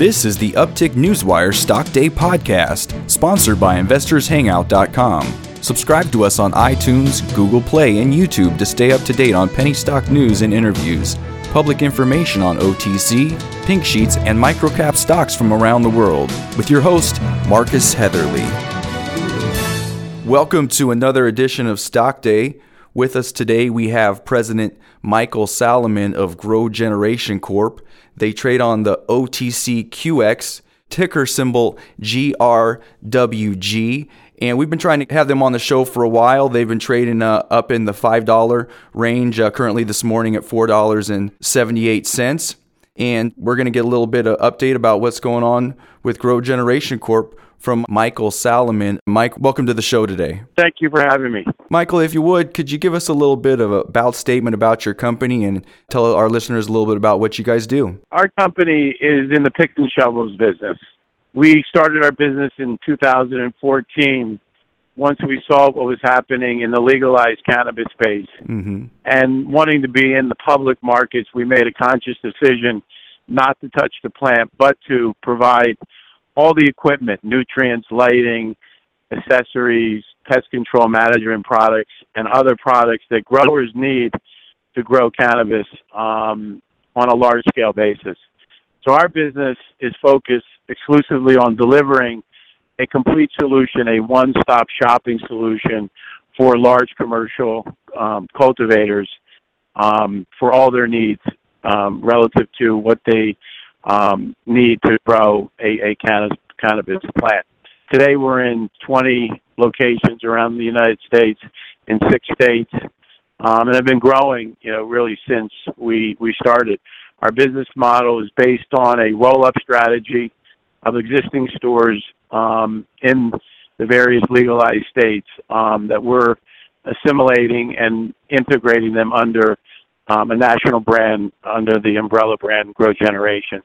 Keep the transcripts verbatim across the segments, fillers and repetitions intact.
This is the Uptick Newswire Stock Day podcast, sponsored by investors hangout dot com. Subscribe to us on iTunes, Google Play, and YouTube to stay up to date on penny stock news and interviews, public information on O T C, pink sheets, and microcap stocks from around the world, with your host, Marcus Heatherly. Welcome to another edition of Stock Day. With us today, we have President Michael Salaman of GrowGeneration Corp. They trade on the O T C Q X, ticker symbol G R W G. And we've been trying to have them on the show for a while. They've been trading uh, up in the five dollars range, uh, currently this morning at four dollars and seventy-eight cents. And we're going to get a little bit of update about what's going on with GrowGeneration Corp from Michael Salaman. Mike, welcome to the show today. Thank you for having me. Michael, if you would, could you give us a little bit of a about statement about your company and tell our listeners a little bit about what you guys do? Our company is in the picks and shovels business. We started our business in two thousand fourteen once we saw what was happening in the legalized cannabis space. Mm-hmm. And wanting to be in the public markets, we made a conscious decision not to touch the plant, but to provide all the equipment, nutrients, lighting, accessories, pest control management products, and other products that growers need to grow cannabis um, on a large-scale basis. So our business is focused exclusively on delivering a complete solution, a one-stop shopping solution for large commercial um, cultivators um, for all their needs um, relative to what they um, need to grow a, a cannabis, cannabis plant. Today we're in twenty locations around the United States in six states, um, and have been growing, you know, really since we, we started. Our business model is based on a roll-up strategy of existing stores um, in the various legalized states um, that we're assimilating and integrating them under um, a national brand, under the umbrella brand GrowGeneration.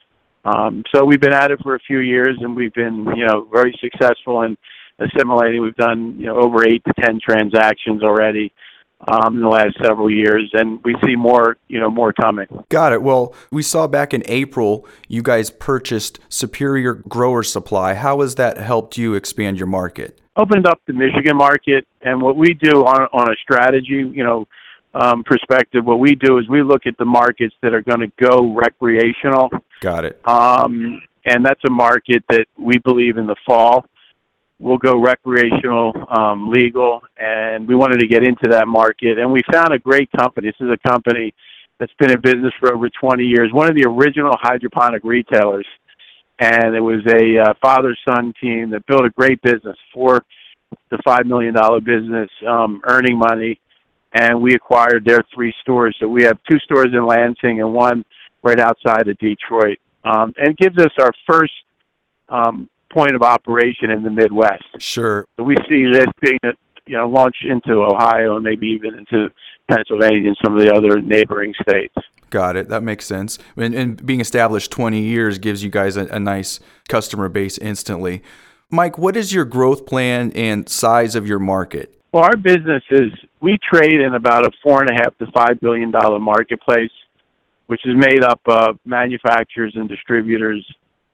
Um, so we've been at it for a few years, and we've been, you know, very successful in assimilating. We've done, you know, over eight to ten transactions already um, in the last several years, and we see more, you know, more coming. Got it. Well, we saw back in April, you guys purchased Superior Grower Supply. How has that helped you expand your market? Opened up the Michigan market, and what we do on on a strategy, you know, um, perspective, what we do is we look at the markets that are going to go recreational. Got it. Um, and that's a market that we believe in the fall will go recreational, um, legal, and we wanted to get into that market. And we found a great company. This is a company that's been in business for over twenty years, one of the original hydroponic retailers. And it was a uh, father-son team that built a great business, four to five million dollar business, um, earning money. And we acquired their three stores. So we have two stores in Lansing and one right outside of Detroit. Um, and it gives us our first um, point of operation in the Midwest. Sure. So we see this being, you know, launched into Ohio and maybe even into Pennsylvania and some of the other neighboring states. Got it. That makes sense. And, and being established twenty years gives you guys a, a nice customer base instantly. Mike, what is your growth plan and size of your market? Well, our business is, we trade in about a four and a half to five billion dollar marketplace, which is made up of manufacturers and distributors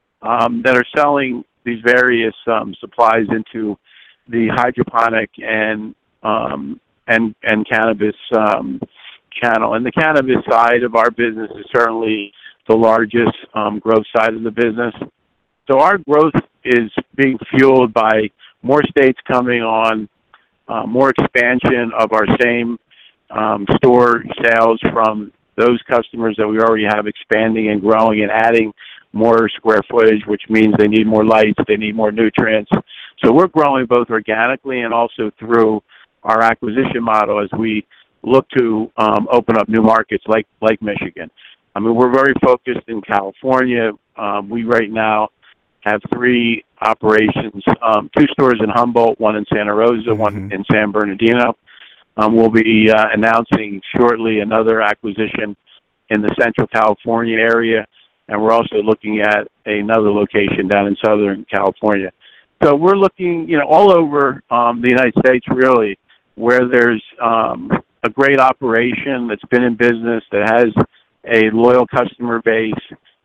um, that are selling these various um, supplies into the hydroponic and um, and and cannabis um, channel. And the cannabis side of our business is certainly the largest um, growth side of the business. So our growth is being fueled by more states coming on, uh, more expansion of our same um, store sales from those customers that we already have expanding and growing and adding more square footage, which means they need more lights, they need more nutrients. So we're growing both organically and also through our acquisition model as we look to um, open up new markets like, like Michigan. I mean, we're very focused in California. Um, we right now have three operations, um, two stores in Humboldt, one in Santa Rosa, mm-hmm. one in San Bernardino. Um, we'll be uh, announcing shortly another acquisition in the Central California area, and we're also looking at another location down in Southern California. So we're looking, you know, all over um, the United States, really, where there's um, a great operation that's been in business, that has a loyal customer base,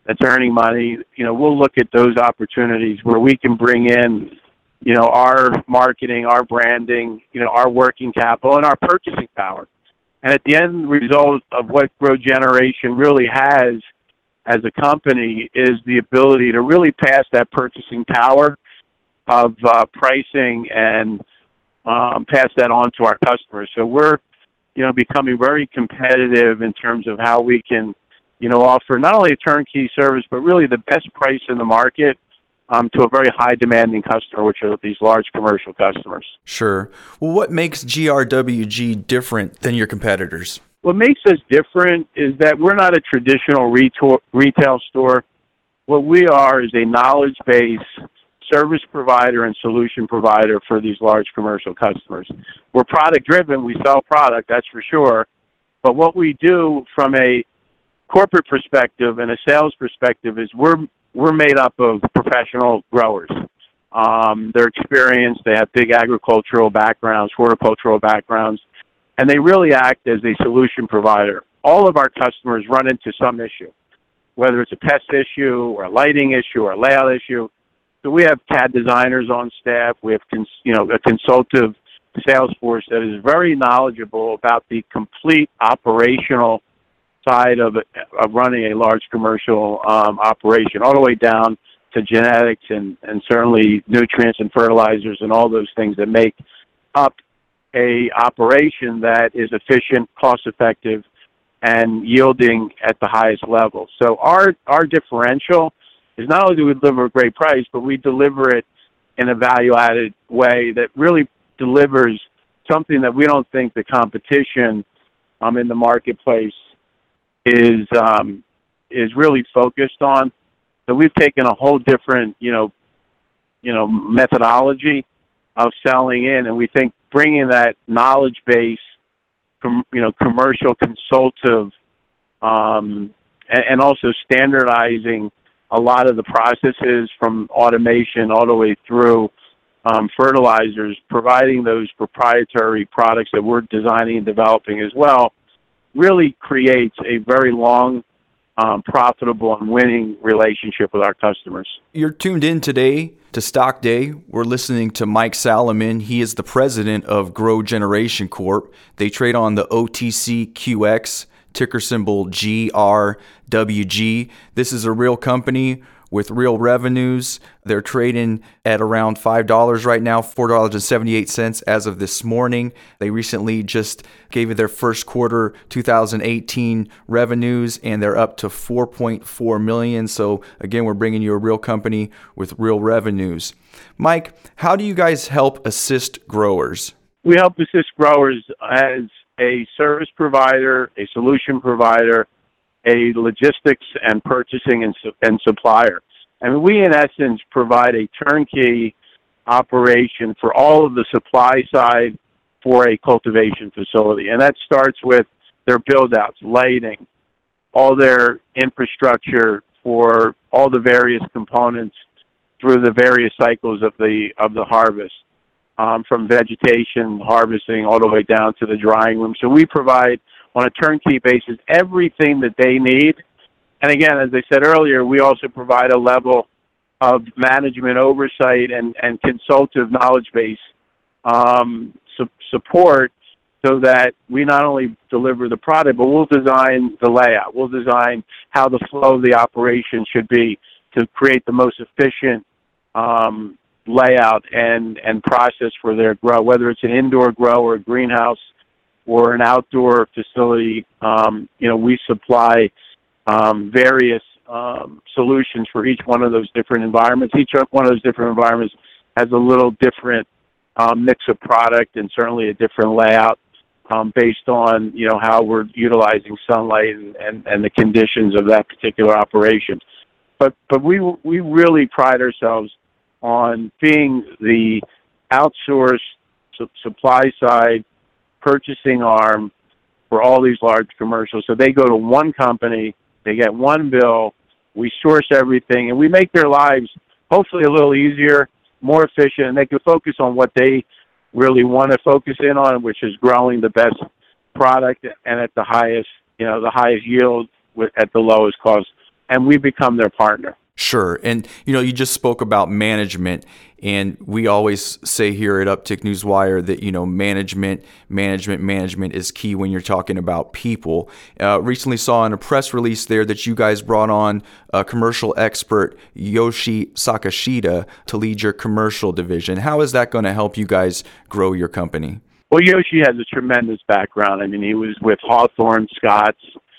that's earning money, you know, we'll look at those opportunities where we can bring in, you know, our marketing, our branding, you know, our working capital and our purchasing power. And at the end result of what GrowGeneration really has as a company is the ability to really pass that purchasing power of uh, pricing and um, pass that on to our customers. So we're, you know, becoming very competitive in terms of how we can, you know, offer not only a turnkey service, but really the best price in the market um, to a very high demanding customer, which are these large commercial customers. Sure. Well, what makes G R W G different than your competitors? What makes us different is that we're not a traditional retail retail store. What we are is a knowledge-based service provider and solution provider for these large commercial customers. We're product-driven. We sell product, that's for sure. But what we do from a corporate perspective and a sales perspective is we're we're made up of professional growers. Um, they're experienced. They have big agricultural backgrounds, horticultural backgrounds, and they really act as a solution provider. All of our customers run into some issue, whether it's a pest issue or a lighting issue or a layout issue. So we have C A D designers on staff. We have, cons- you know, a consultative sales force that is very knowledgeable about the complete operational side of, of running a large commercial um, operation, all the way down to genetics and, and certainly nutrients and fertilizers and all those things that make up a operation that is efficient, cost-effective, and yielding at the highest level. So our our differential is not only do we deliver a great price, but we deliver it in a value-added way that really delivers something that we don't think the competition um, in the marketplace is um, is really focused on. So we've taken a whole different, you know, you know, methodology of selling in, and we think bringing that knowledge base, com, you know, commercial consultative, um, and, and also standardizing a lot of the processes from automation all the way through um, fertilizers, providing those proprietary products that we're designing and developing as well, really creates a very long, um, profitable, and winning relationship with our customers. You're tuned in today to Stock Day. We're listening to Mike Salomon. He is the president of GrowGeneration Corp. They trade on the O T C Q X, ticker symbol G R W G. This is a real company with real revenues. They're trading at around five dollars right now, four dollars and seventy-eight cents as of this morning. They recently just gave it their first quarter two thousand eighteen revenues, and they're up to four point four million dollars. So again, we're bringing you a real company with real revenues. Mike, how do you guys help assist growers? We help assist growers as a service provider, a solution provider, a logistics and purchasing and, su- and supplier. And we, in essence, provide a turnkey operation for all of the supply side for a cultivation facility. And that starts with their build-outs, lighting, all their infrastructure for all the various components through the various cycles of the of the harvest, um, from vegetation, harvesting, all the way down to the drying room. So we provide, on a turnkey basis, everything that they need. And again, as I said earlier, we also provide a level of management oversight and, and consultative knowledge base um, su- support so that we not only deliver the product, but we'll design the layout. We'll design how the flow of the operation should be to create the most efficient um, layout and, and process for their grow, whether it's an indoor grow or a greenhouse or an outdoor facility. Um, you know, we supply um, various um, solutions for each one of those different environments. Each one of those different environments has a little different um, mix of product and certainly a different layout um, based on, you know, how we're utilizing sunlight and, and, and the conditions of that particular operation. But but we we really pride ourselves on being the outsourced su- supply side purchasing arm for all these large commercials. So they go to one company, they get one bill, we source everything, and we make their lives hopefully a little easier, more efficient, and they can focus on what they really want to focus in on, which is growing the best product and at the highest, you know, the highest yield with, at the lowest cost and we become their partner. Sure. And, you know, you just spoke about management, and we always say here at Uptick Newswire that, you know, management, management, management is key when you're talking about people. Uh, recently saw in a press release there that you guys brought on a commercial expert, Yoshi Sakashita, to lead your commercial division. How is that going to help you guys grow your company? Well, Yoshi has a tremendous background. I mean, he was with Hawthorne Scotts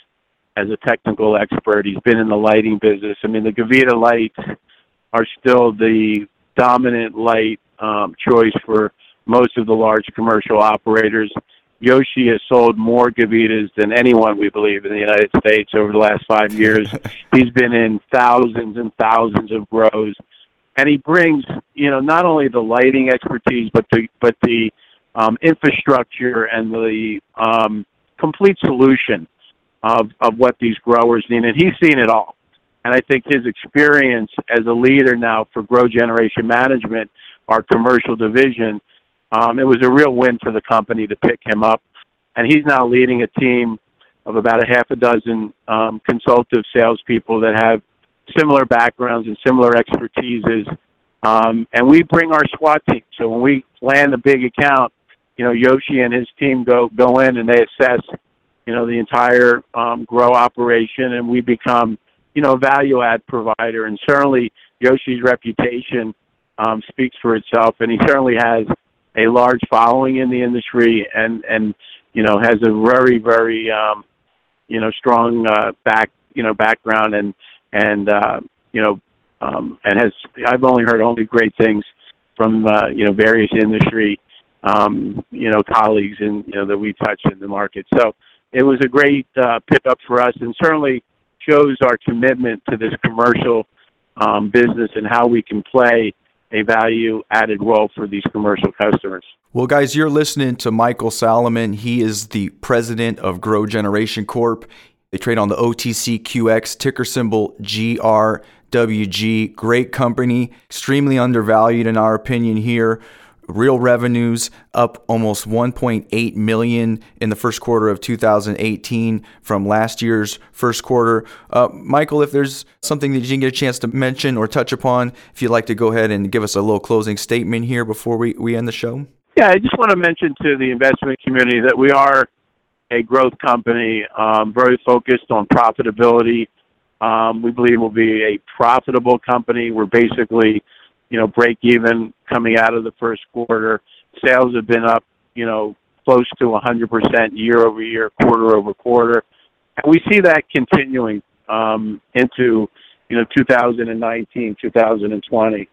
as a technical expert. He's been in the lighting business. I mean, the Gavita lights are still the dominant light um, choice for most of the large commercial operators. Yoshi has sold more Gavitas than anyone, we believe, in the United States over the last five years. He's been in thousands and thousands of grows. And he brings, you know, not only the lighting expertise, but the, but the um, infrastructure and the um, complete solution of, of what these growers need. And he's seen it all. And I think his experience as a leader now for Grow Generation Management, our commercial division, um, it was a real win for the company to pick him up. And he's now leading a team of about a half a dozen um, consultative salespeople that have similar backgrounds and similar expertises. Um, and we bring our SWAT team. So when we land a big account, you know, Yoshi and his team go, go in and they assess, you know, the entire um, grow operation, and we become, you know, a value add provider. And certainly Yoshi's reputation um, speaks for itself, and he certainly has a large following in the industry, and, and you know, has a very, very, um, you know, strong uh, back, you know, background, and, and uh, you know, um, and has, I've only heard only great things from, uh, you know, various industry, um, you know, colleagues and, you know, that we touch in the market. So it was a great uh, pickup for us, and certainly shows our commitment to this commercial um, business and how we can play a value-added role for these commercial customers. Well, guys, you're listening to Michael Salomon. He is the president of Grow Generation Corp. They trade on the O T C Q X, ticker symbol G R W G. Great company, extremely undervalued in our opinion here. Real revenues up almost one point eight million dollars in the first quarter of two thousand eighteen from last year's first quarter. Uh, Michael, if there's something that you didn't get a chance to mention or touch upon, if you'd like to go ahead and give us a little closing statement here before we, we end the show. Yeah, I just want to mention to the investment community that we are a growth company, um, very focused on profitability. Um, we believe we'll be a profitable company. We're basically, you know, break even coming out of the first quarter. Sales have been up, you know, close to one hundred percent year over year, quarter over quarter. And we see that continuing um, into, you know, two thousand nineteen, two thousand twenty.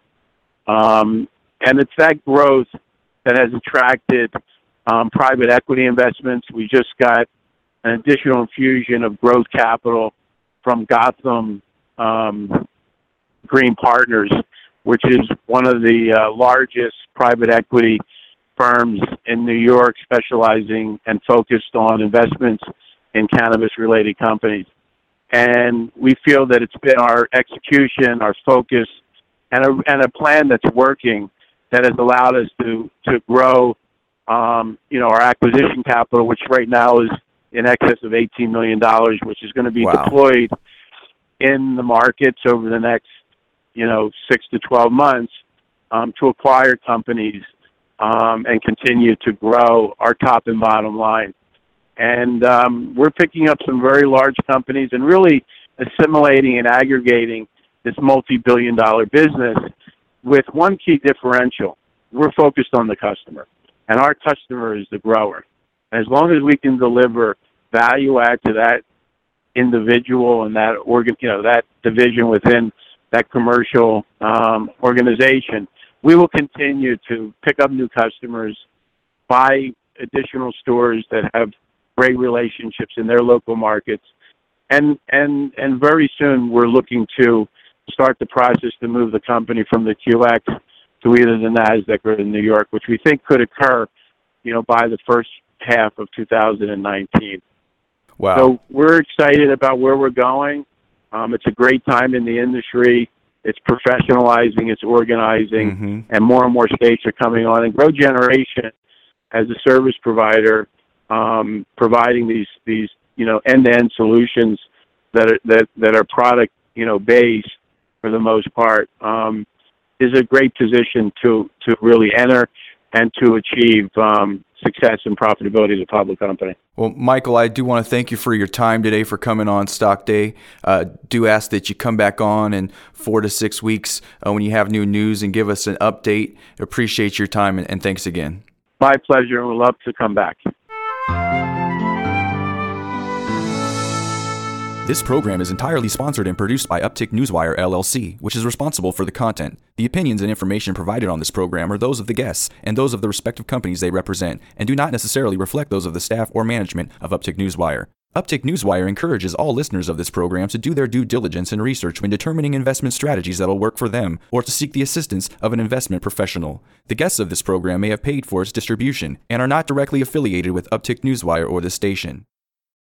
Um, and it's that growth that has attracted um, private equity investments. We just got an additional infusion of growth capital from Gotham um, Green Partners, which is one of the uh, largest private equity firms in New York, specializing and focused on investments in cannabis-related companies. And we feel that it's been our execution, our focus, and a, and a plan that's working that has allowed us to, to grow, um, you know, our acquisition capital, which right now is in excess of eighteen million dollars, which is going to be wow. deployed in the markets over the next, you know, six to twelve months um, to acquire companies um, and continue to grow our top and bottom line. And um, we're picking up some very large companies and really assimilating and aggregating this multi-billion dollar business with one key differential. We're focused on the customer, and our customer is the grower. As long as we can deliver value add to that individual and that organ, you know, that division within that commercial um, organization, we will continue to pick up new customers, buy additional stores that have great relationships in their local markets, and and and very soon we're looking to start the process to move the company from the Q X to either the NASDAQ or the New York, which we think could occur, you know, by the first half of two thousand nineteen. Wow. So we're excited about where we're going. Um, it's a great time in the industry. It's professionalizing, it's organizing, mm-hmm. and more and more states are coming on. And Grow Generation, as a service provider, um, providing these these you know end-to-end solutions that are that that are product you know, base for the most part, um, is a great position to, to really enter and to achieve um, success and profitability as a public company. Well, Michael, I do want to thank you for your time today for coming on Stock Day. Uh, do ask that you come back on in four to six weeks uh, when you have new news and give us an update. Appreciate your time, and, and thanks again. My pleasure, and we'd love to come back. This program is entirely sponsored and produced by Uptick Newswire, L L C, which is responsible for the content. The opinions and information provided on this program are those of the guests and those of the respective companies they represent, and do not necessarily reflect those of the staff or management of Uptick Newswire. Uptick Newswire encourages all listeners of this program to do their due diligence and research when determining investment strategies that will work for them, or to seek the assistance of an investment professional. The guests of this program may have paid for its distribution and are not directly affiliated with Uptick Newswire or this station.